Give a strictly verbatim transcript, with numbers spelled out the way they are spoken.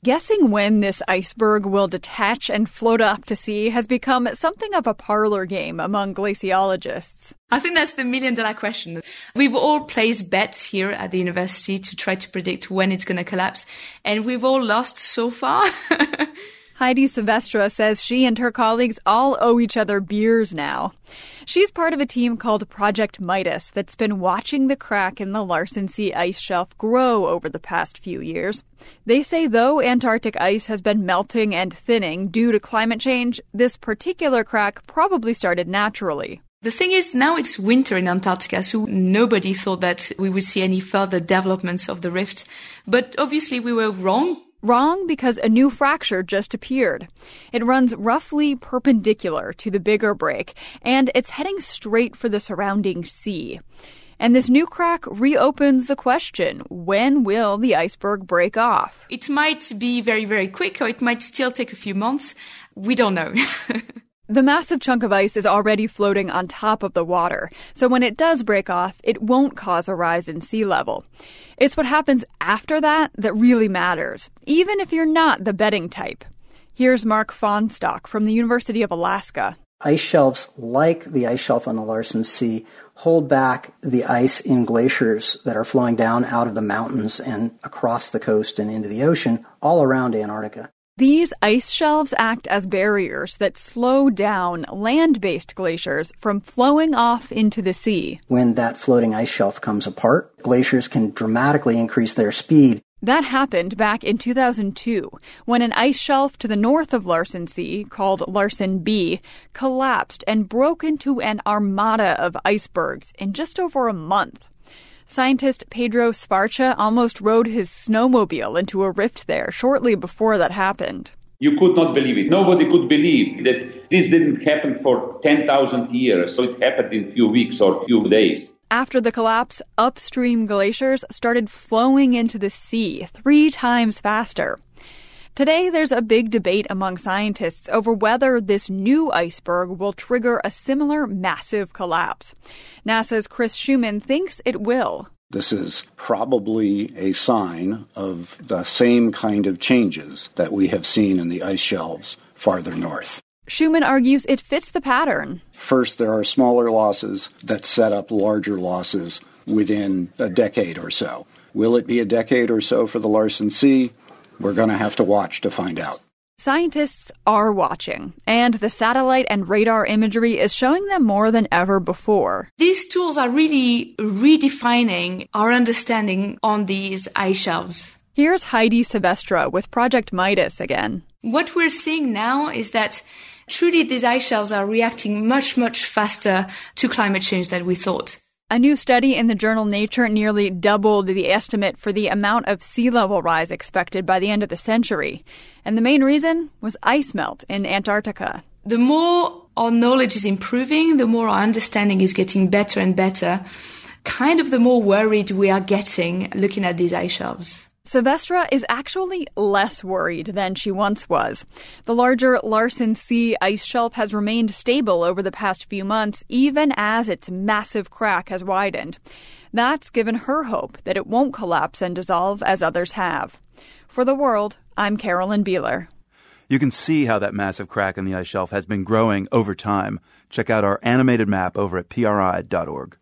Guessing when this iceberg will detach and float up to sea has become something of a parlor game among glaciologists. I think that's the million-dollar question. We've all placed bets here at the university to try to predict when it's going to collapse, and we've all lost so far. Heidi Silvestre says she and her colleagues all owe each other beers now. She's part of a team called Project Midas that's been watching the crack in the Larsen C ice shelf grow over the past few years. They say though Antarctic ice has been melting and thinning due to climate change, this particular crack probably started naturally. The thing is, now it's winter in Antarctica, so nobody thought that we would see any further developments of the rift. But obviously we were wrong. Wrong because a new fracture just appeared. It runs roughly perpendicular to the bigger break, and it's heading straight for the surrounding sea. And this new crack reopens the question, when will the iceberg break off? It might be very, very quick, or it might still take a few months. We don't know. The massive chunk of ice is already floating on top of the water, so when it does break off, it won't cause a rise in sea level. It's what happens after that that really matters, even if you're not the betting type. Here's Mark Fonstock from the University of Alaska. Ice shelves, like the ice shelf on the Larsen C, hold back the ice in glaciers that are flowing down out of the mountains and across the coast and into the ocean all around Antarctica. These ice shelves act as barriers that slow down land-based glaciers from flowing off into the sea. When that floating ice shelf comes apart, glaciers can dramatically increase their speed. That happened back in two thousand two, when an ice shelf to the north of Larsen C, called Larsen B, collapsed and broke into an armada of icebergs in just over a month. Scientist Pedro Sfarcha almost rode his snowmobile into a rift there shortly before that happened. You could not believe it. Nobody could believe that this didn't happen for ten thousand years, so it happened in a few weeks or a few days. After the collapse, upstream glaciers started flowing into the sea three times faster. Today, there's a big debate among scientists over whether this new iceberg will trigger a similar massive collapse. NASA's Chris Schumann thinks it will. This is probably a sign of the same kind of changes that we have seen in the ice shelves farther north. Schumann argues it fits the pattern. First, there are smaller losses that set up larger losses within a decade or so. Will it be a decade or so for the Larsen C? We're going to have to watch to find out. Scientists are watching, and the satellite and radar imagery is showing them more than ever before. These tools are really redefining our understanding on these ice shelves. Here's Heidi Silvestre with Project Midas again. What we're seeing now is that truly these ice shelves are reacting much, much faster to climate change than we thought. A new study in the journal Nature nearly doubled the estimate for the amount of sea level rise expected by the end of the century. And the main reason was ice melt in Antarctica. The more our knowledge is improving, the more our understanding is getting better and better, kind of the more worried we are getting looking at these ice shelves. Silvestre is actually less worried than she once was. The larger Larsen C ice shelf has remained stable over the past few months, even as its massive crack has widened. That's given her hope that it won't collapse and dissolve as others have. For The World, I'm Carolyn Beeler. You can see how that massive crack in the ice shelf has been growing over time. Check out our animated map over at P R I dot org.